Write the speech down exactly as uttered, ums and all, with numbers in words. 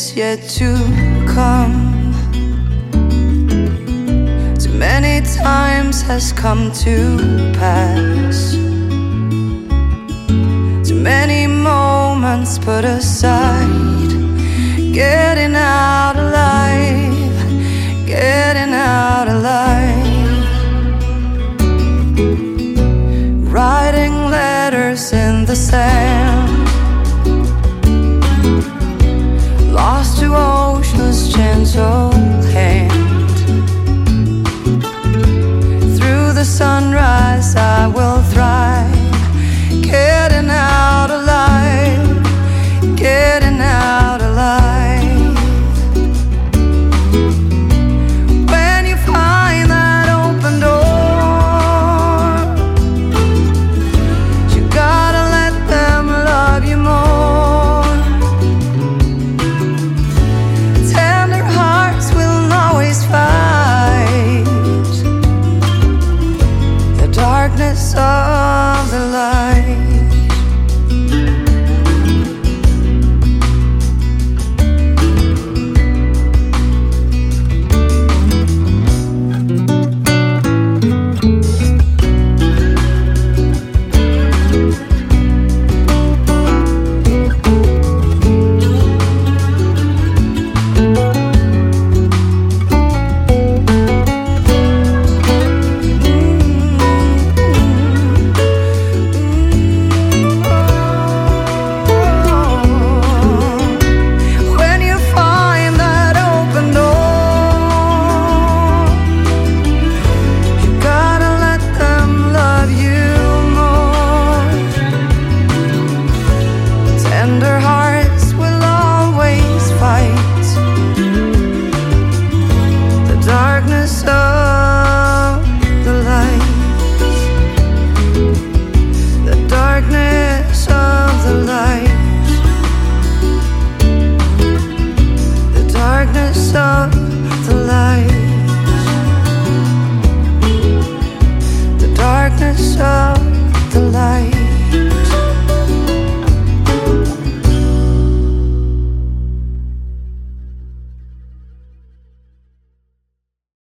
is yet to come. Too many times has come to pass. Too many moments put aside. Getting out alive, getting out alive. Writing letters in the sand. Lost to ocean's gentle hand. Through the sunrise I will thrive. Getting out alive, getting out alive. When you find that open door, you gotta let them love you more. Tender hearts will always fight the darkness of the light. Tender hearts will always fight the darkness of the light. The darkness of the light. The darkness of the light. The darkness of the light.